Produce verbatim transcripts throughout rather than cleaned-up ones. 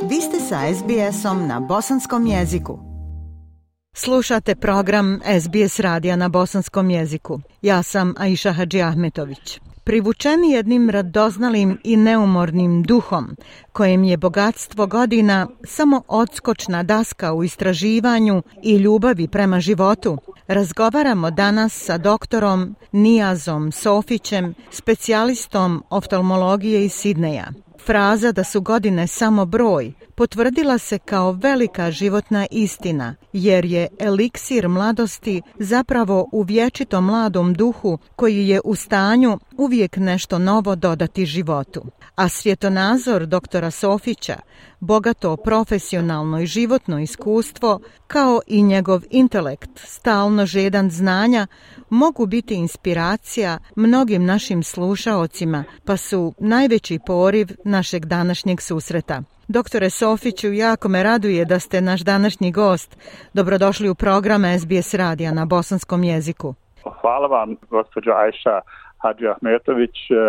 Vi ste sa S B S-om na bosanskom jeziku. Slušate program S B S radija na bosanskom jeziku. Ja sam Aisha Hadži Ahmetović. Privučeni jednim radoznalim i neumornim duhom, kojem je bogatstvo godina samo odskočna daska u istraživanju i ljubavi prema životu, razgovaramo danas sa doktorom Nijazom Sofićem, specijalistom oftalmologije iz Sidneja. Fraza da su godine samo broj potvrdila se kao velika životna istina, jer je eliksir mladosti zapravo u vječito mladom duhu koji je u stanju uvijek nešto novo dodati životu. A svjetonazor doktora Sofića, bogato profesionalno i životno iskustvo, kao i njegov intelekt, stalno žedan znanja, mogu biti inspiracija mnogim našim slušaocima, pa su najveći poriv našeg današnjeg susreta. Doktore Sofiću, jako me raduje da ste naš današnji gost. Dobrodošli u program S B S radija na bosanskom jeziku. Hvala vam, gospođo Aisha Hadži Ahmetović,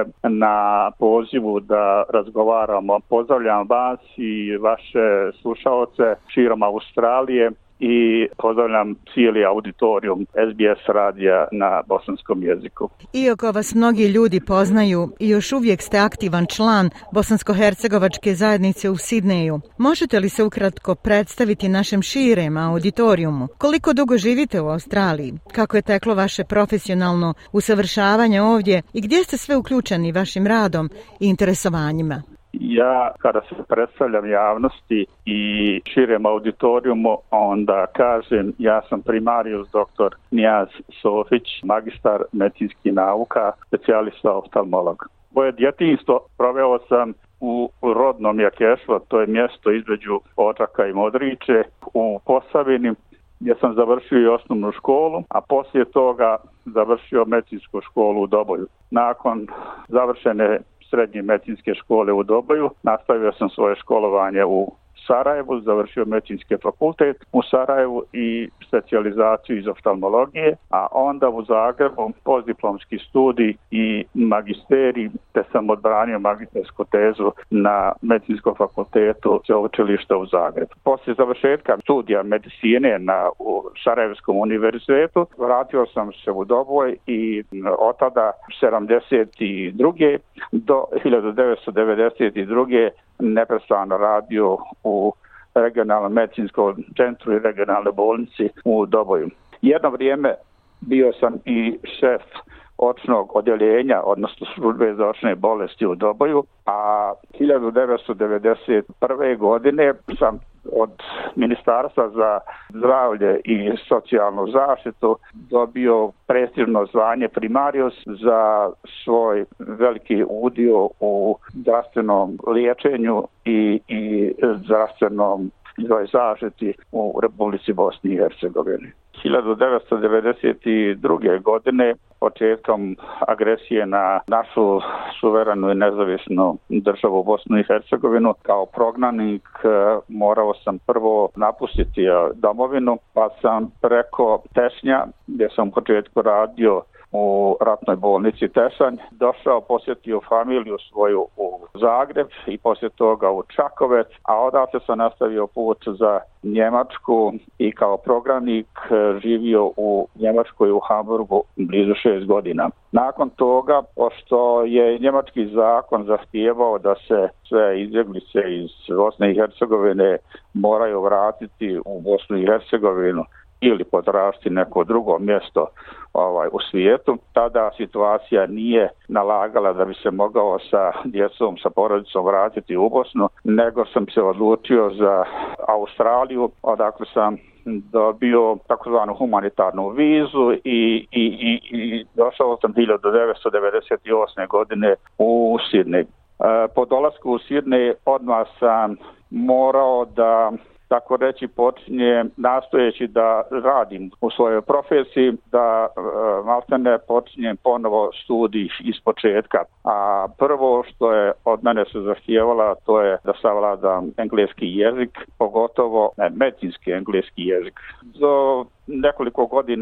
na pozivu da razgovaramo. Pozdravljam vas i vaše slušaoce širom Australije i pozdravljam cijeli auditorijum S B S radija na bosanskom jeziku. Iako vas mnogi ljudi poznaju i još uvijek ste aktivan član bosansko-hercegovačke zajednice u Sidneju, možete li se ukratko predstaviti našem širem auditorijumu? Koliko dugo živite u Australiji? Kako je teklo vaše profesionalno usavršavanje ovdje i gdje ste sve uključeni vašim radom i interesovanjima? Ja, kada se predstavljam javnosti i širem auditorijumu, onda kažem ja sam primarius doktor Nijaz Sofić, magistar medicinskih nauka, specijalista oftalmolog. Moje djetinjstvo proveo sam u rodnom Jakešvo, to je mjesto između Odžaka i Modriče, u Posavini, gdje sam završio i osnovnu školu, a poslije toga završio medicinsku školu u Doboju. Nakon završene srednje medicinske škole u Doboju nastavio sam svoje školovanje u Sarajevu, završio medicinski fakultet u Sarajevu i specijalizaciju iz oftalmologije, a onda u Zagrebu postdiplomski studij i magisterij, te sam odbranio magistersku tezu na medicinskom fakultetu Sveučilišta u Zagrebu. Poslije završetka studija medicine na u Sarajevskom univerzitetu vratio sam se u Doboj i od tada sedamdeset druge do hiljadu devetsto devedeset druge neprestano radio u regionalnom medicinskom centru i regionalnoj bolnici u Doboju. Jedno vrijeme bio sam i šef očnog odjeljenja, odnosno službe za očne bolesti u Doboju, a hiljadu devetsto devedeset prve godine sam od Ministarstva za zdravlje i socijalnu zaštitu dobio prestižno zvanje primarius za svoj veliki udio u zdravstvenom liječenju i, i zdravstvenom zaštiti u Republici Bosni i Hercegovini. hiljadu devetsto devedeset druge godine, početkom agresije na našu suverenu i nezavisnu državu Bosnu i Hercegovinu, kao prognanik morao sam prvo napustiti domovinu, pa sam preko Tešnja, gdje sam u početku radio u ratnoj bolnici Tešanj, došao, posjetio familiju svoju u Zagreb i poslije toga u Čakovec, a odatle sam nastavio put za Njemačku i kao prognanik živio u Njemačkoj u Hamburgu blizu šest godina. Nakon toga, pošto je njemački zakon zahtijevao da se sve izbjeglice iz Bosne i Hercegovine moraju vratiti u Bosnu i Hercegovinu ili potražiti neko drugo mjesto ovaj, u svijetu, tada situacija nije nalagala da bi se mogao sa djecom, sa porodicom vratiti u Bosnu, nego sam se odlučio za Australiju, odakle sam dobio takozvanu humanitarnu vizu i, i, i, i došao sam hiljadu devetsto devedeset osme godine u Sidnej. E, po dolasku u Sidnej odmah sam morao da tako reći počinje nastojeći da radim u svojoj profesiji, da e, maltene počinjem ponovo studij iz početka. A prvo što je od mene se zahtijevala, to je da savladam engleski jezik, pogotovo ne, medicinski engleski jezik. Do nekoliko godina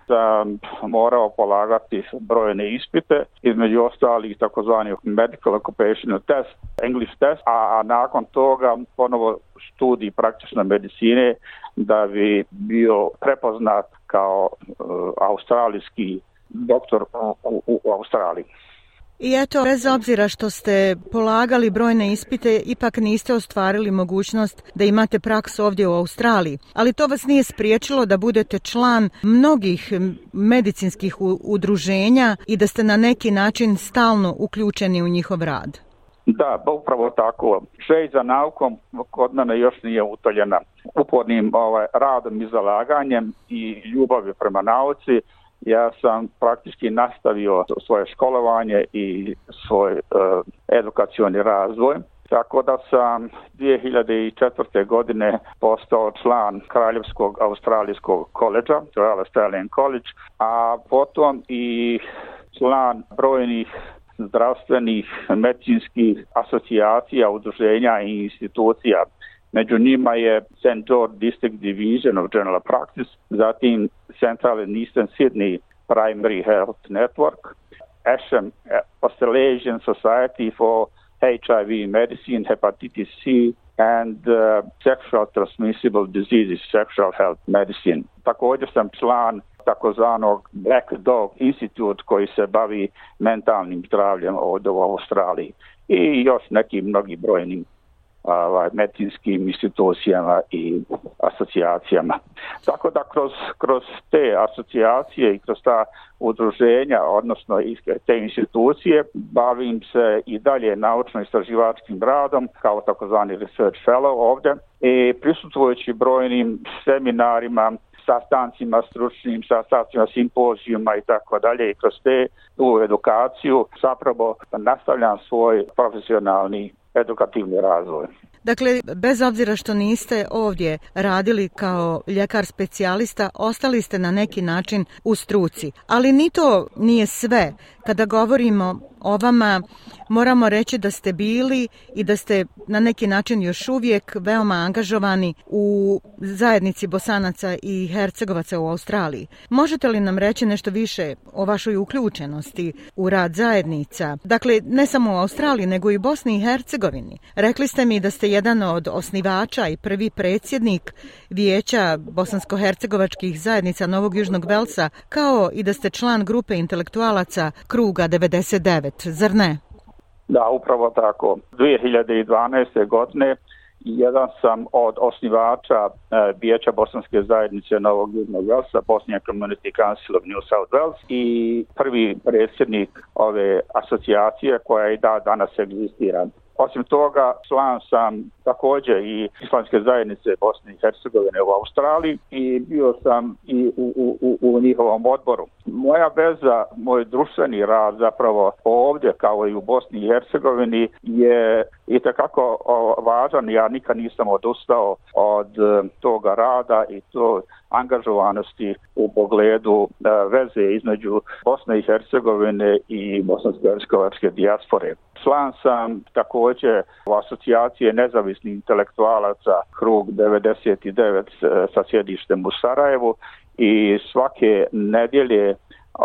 sam morao polagati brojne ispite, između ostalih takozvani medical occupational test, English test, a, a nakon toga ponovo studij praktične medicine da bi bio prepoznat kao uh, australijski doktor u, u, u Australiji. I eto, bez obzira što ste polagali brojne ispite, ipak niste ostvarili mogućnost da imate praksu ovdje u Australiji. Ali to vas nije spriječilo da budete član mnogih medicinskih udruženja i da ste na neki način stalno uključeni u njihov rad. Da, upravo tako. Želja za naukom kod mene još nije utoljena. Upornim ovaj, radom i zalaganjem i ljubavi prema nauci ja sam praktički nastavio svoje školovanje i svoj uh, edukacioni razvoj. Tako da sam dvije hiljade četvrte. godine postao član Kraljevskog australijskog koledža, Royal Australian College, a potom i član brojnih zdravstvenih, medicinskih asocijacija, udruženja i institucija. Među njima je Saint George District Division of General Practice, zatim Central and Eastern Sydney Primary Health Network, A S H M, Australasian Society for H I V Medicine, Hepatitis C, and uh, Sexual Transmissible Diseases, Sexual Health Medicine. Također sam član takozvanog Black Dog Institute koji se bavi mentalnim zdravljem ovdje u Australiji i još nekim mnogim brojnim ovaj, medicinskim institucijama i asocijacijama. Tako da kroz, kroz te asocijacije i kroz ta udruženja, odnosno te institucije, bavim se i dalje naučno-istraživačkim radom kao takozvani research fellow ovdje i prisustvujući brojnim seminarima, sastancima stručnim, sastancima simpozijuma i tako dalje i kroz te tu edukaciju zapravo nastavljam svoj profesionalni edukativni razvoj. Dakle, bez obzira što niste ovdje radili kao ljekar specijalista, ostali ste na neki način u struci. Ali ni to nije sve. Kada govorimo o vama, moramo reći da ste bili i da ste na neki način još uvijek veoma angažovani u zajednici Bosanaca i Hercegovaca u Australiji. Možete li nam reći nešto više o vašoj uključenosti u rad zajednica? Dakle, ne samo u Australiji, nego i Bosni i Hercegovini. Rekli ste mi da ste jedan od osnivača i prvi predsjednik Vijeća bosansko-hercegovačkih zajednica Novog Južnog Velsa, kao i da ste član grupe intelektualaca Kruga devedeset devet, zar ne? Da, upravo tako. dvije hiljade dvanaeste. godine jedan sam od osnivača e, Vijeća bosanske zajednice Novog Južnog Velsa, Bosnian Community Council of New South Wales, i prvi predsjednik ove asocijacije koja i da danas egzistira. Osim toga, član sam također i islamske zajednice Bosne i Hercegovine u Australiji i bio sam i u, u, u njihovom odboru. Moja veza, moj društveni rad zapravo ovdje kao i u Bosni i Hercegovini je itekako važan. Ja nikad nisam odustao od toga rada i to angažovanosti u pogledu veze između Bosne i Hercegovine i bosansko-hercegovačke dijaspore. Član sam također u asocijacije nezavisnih intelektualaca Krug devedeset devet sa sjedištem u Sarajevu i svake nedjelje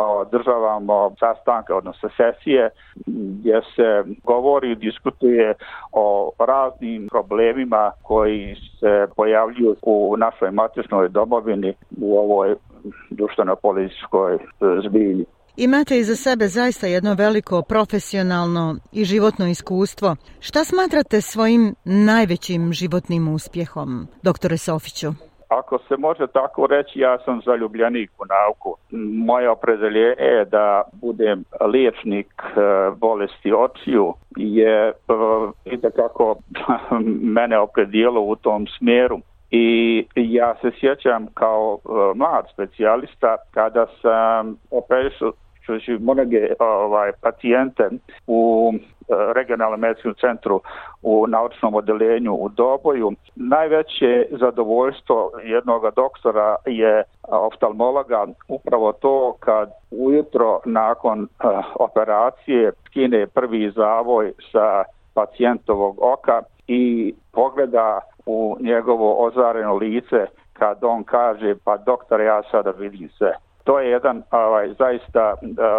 održavamo sastanke, odnosno sesije gdje se govori i diskutuje o raznim problemima koji se pojavljuju u našoj matičnoj domovini u ovoj društveno-političkoj zbilji. Imate iza sebe zaista jedno veliko profesionalno i životno iskustvo. Šta smatrate svojim najvećim životnim uspjehom, doktore Sofiću? Ako se može tako reći, ja sam zaljubljenik u nauku. Moje opredeljenje je da budem liječnik bolesti očiju je itekako mene opredijelo u tom smjeru. I ja se sjećam kao mlad specijalista kada sam operisao mnoge ovaj, pacijente u regionalnom medicinskom centru u naučnom odeljenju u Doboju. Najveće zadovoljstvo jednog doktora je oftalmologa upravo to kad ujutro nakon uh, operacije skine prvi zavoj sa pacijentovog oka i pogleda u njegovo ozareno lice kad on kaže pa doktor, ja sada vidim sve. to je jedan ovaj, zaista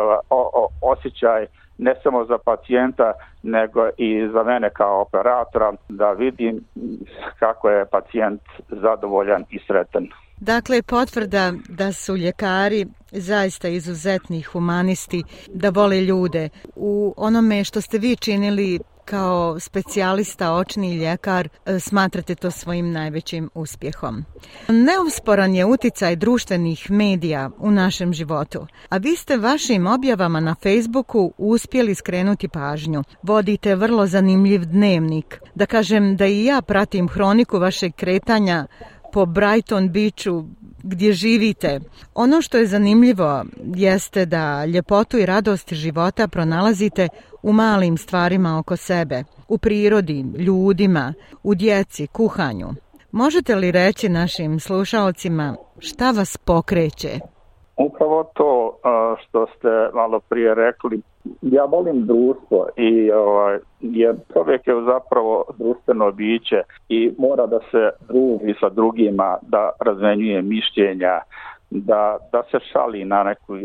o, o, osjećaj ne samo za pacijenta, nego i za mene kao operatora, da vidim kako je pacijent zadovoljan i sretan. Dakle, potvrda da su ljekari zaista izuzetni humanisti, da vole ljude. U onome što ste vi činili kao specijalista, očni ljekar, smatrate to svojim najvećim uspjehom. Neusporan je uticaj društvenih medija u našem životu, a vi ste vašim objavama na Facebooku uspjeli skrenuti pažnju. Vodite vrlo zanimljiv dnevnik. Da kažem da i ja pratim hroniku vašeg kretanja po Brighton Beachu gdje živite. Ono što je zanimljivo jeste da ljepotu i radost života pronalazite u malim stvarima oko sebe, u prirodi, ljudima, u djeci, kuhanju. Možete li reći našim slušaocima šta vas pokreće? Upravo to što ste malo prije rekli. Ja volim društvo i ovaj, jer čovjek je zapravo društveno biće i mora da se druži sa drugima, da razmenjuje mišljenja, da, da se šali na neki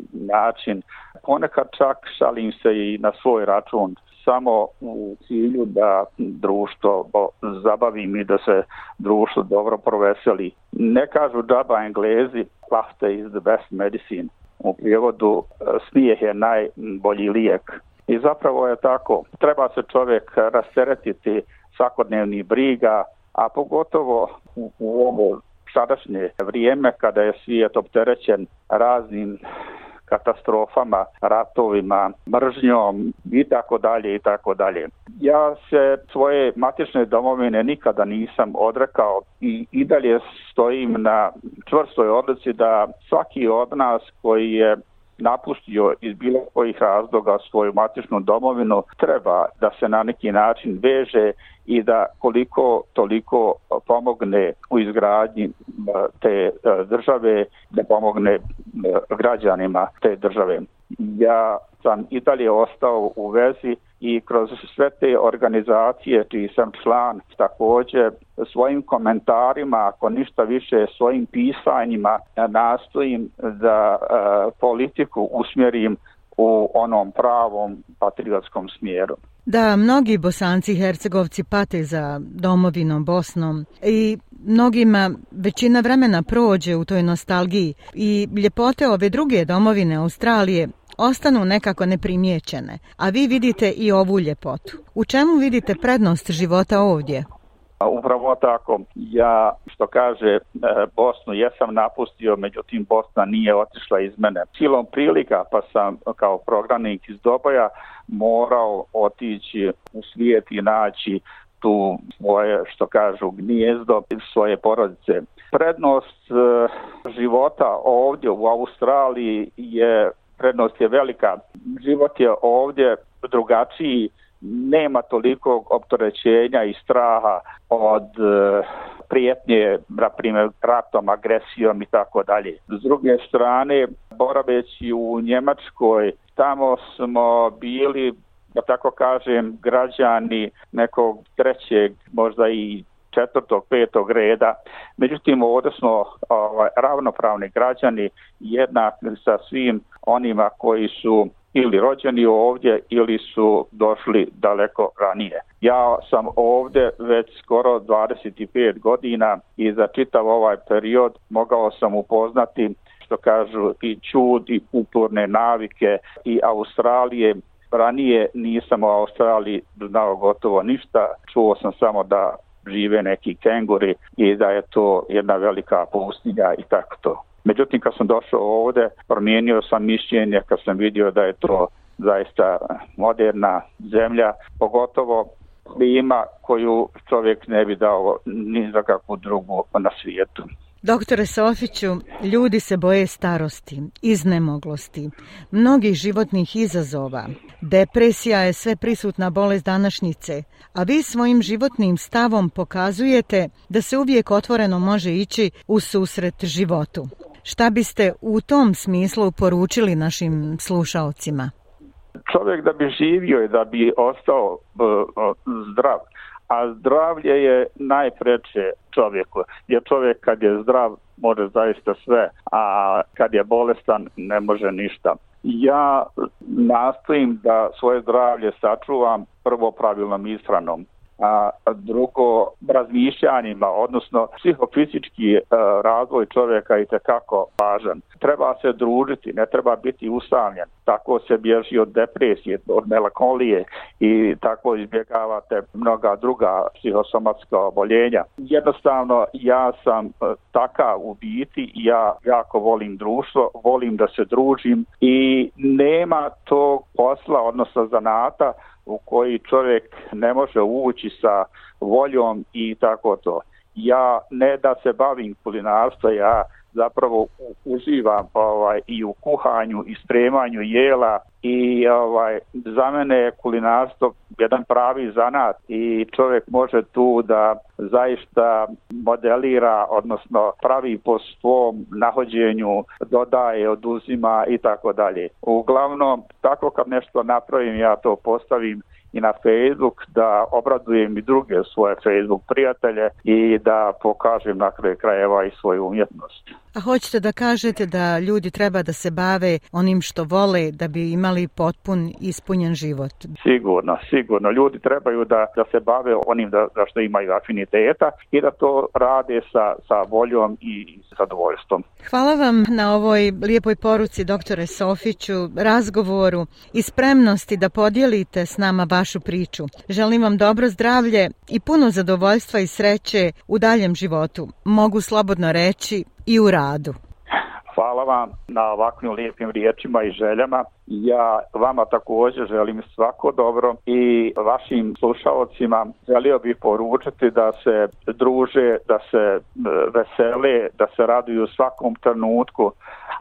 način. Ponekad čak šalim se i na svoj račun, samo u cilju da društvo zabavim i da se društvo dobro proveseli. Ne kažu džaba Englezi, laughter is the best medicine. U prijevodu smijeh je najbolji lijek. I zapravo je tako. Treba se čovjek rasteretiti svakodnevnih briga, a pogotovo u, u ovo sadašnje vrijeme kada je svijet opterećen raznim katastrofama, ratovima, mržnjom i tako dalje i tako dalje. Ja se svoje matične domovine nikada nisam odrekao i i dalje stojim na čvrstoj odluci da svaki od nas koji je napustio iz bilo kojih razloga svoju matičnu domovinu treba da se na neki način veže i da koliko toliko pomogne u izgradnji te države, da pomogne građanima te države. Ja sam i dalje ostao u vezi i kroz sve te organizacije čiji sam član također svojim komentarima, ako ništa više svojim pisanjima, nastojim da uh, politiku usmjerim u onom pravom patriotskom smjeru. Da, mnogi Bosanci i Hercegovci pate za domovinom Bosnom i mnogima većina vremena prođe u toj nostalgiji i ljepote ove druge domovine Australije ostanu nekako neprimijećene, a vi vidite i ovu ljepotu. U čemu vidite prednost života ovdje? Upravo tako. Ja, što kaže, Bosnu jesam napustio, međutim Bosna nije otišla iz mene. Silom prilika pa sam kao prognanik iz Doboja morao otići u svijet i naći tu svoje, što kažu, gnijezdo, svoje porodice. Prednost života ovdje u Australiji je, prednost je velika. Život je ovdje drugačiji, nema toliko opterećenja i straha od e, prijetnje, na primjer, ratom, agresijom i tako dalje. S druge strane, boraveći u Njemačkoj, tamo smo bili, da tako kažem, građani nekog trećeg, možda i četvrtog, petog reda. Međutim, ovdje smo ovaj, ravnopravni građani, jednaki sa svim onima koji su ili rođeni ovdje ili su došli daleko ranije. Ja sam ovdje već skoro dvadeset pet godina i za čitav ovaj period mogao sam upoznati, što kažu, i čud i kulturne navike i Australije. Ranije nisam u Australiji znao gotovo ništa, čuo sam samo da žive neki kenguri i da je to jedna velika pustinja i tako to. Međutim, kad sam došao ovdje, promijenio sam mišljenje kad sam vidio da je to zaista moderna zemlja, pogotovo klima koju čovjek ne bi dao ni za kakvu drugu na svijetu. Doktore Sofiću, ljudi se boje starosti, iznemoglosti, mnogih životnih izazova. Depresija je sve prisutna bolest današnjice, a vi svojim životnim stavom pokazujete da se uvijek otvoreno može ići u susret životu. Šta biste u tom smislu poručili našim slušaocima? Čovjek da bi živio i da bi ostao uh, zdrav, a zdravlje je najpreče čovjeku, jer čovjek kad je zdrav može zaista sve, a kad je bolestan ne može ništa. Ja nastojim da svoje zdravlje sačuvam prvo pravilnom ishranom, a drugo razmišljanjima, odnosno psihofizički e, razvoj čovjeka je itekako važan. Treba se družiti, ne treba biti usamljen. Tako se bježi od depresije, od melankolije i tako izbjegavate mnoga druga psihosomatska oboljenja. Jednostavno, ja sam e, takav u biti, ja jako volim društvo, volim da se družim i nema tog posla, odnosno zanata, u koji čovjek ne može ući sa voljom i tako to. Ja ne da se bavim kulinarstvom, ja zapravo uživam ovaj, i u kuhanju i spremanju jela i ovaj, za mene je kulinarstvo jedan pravi zanat i čovjek može tu da zaista modelira, odnosno pravi po svom nahođenju, dodaje, oduzima i tako dalje. Uglavnom, tako kad nešto napravim, ja to postavim i na Facebook, da obradujem i druge svoje Facebook prijatelje i da pokažem na kraju krajeva i svoju umjetnost. A hoćete da kažete da ljudi treba da se bave onim što vole da bi imali potpun ispunjen život? Sigurno, sigurno. Ljudi trebaju da, da se bave onim da, da što imaju afiniteta i da to rade sa, sa voljom i zadovoljstvom. Hvala vam na ovoj lijepoj poruci, doktore Sofiću, razgovoru i spremnosti da podijelite s nama vašu priču. Želim vam dobro zdravlje i puno zadovoljstva i sreće u daljem životu. Mogu slobodno reći i u radu. Hvala vam na ovakvim lijepim riječima i željama. Ja vama također želim svako dobro i vašim slušalcima želio bih poručiti da se druže, da se vesele, da se raduju svakom trenutku,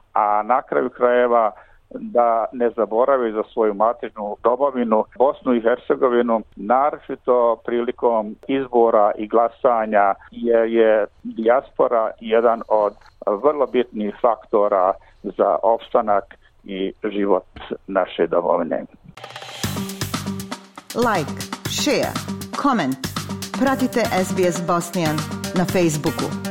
a na kraju krajeva da ne zaborave za svoju matičnu domovinu, Bosnu i Hercegovinu, naročito prilikom izbora i glasanja, jer je dijaspora jedan od vrlo bitnih faktora za opstanak i život naše domovine. Like, share, comment. Pratite S B S Bosnian na Facebooku.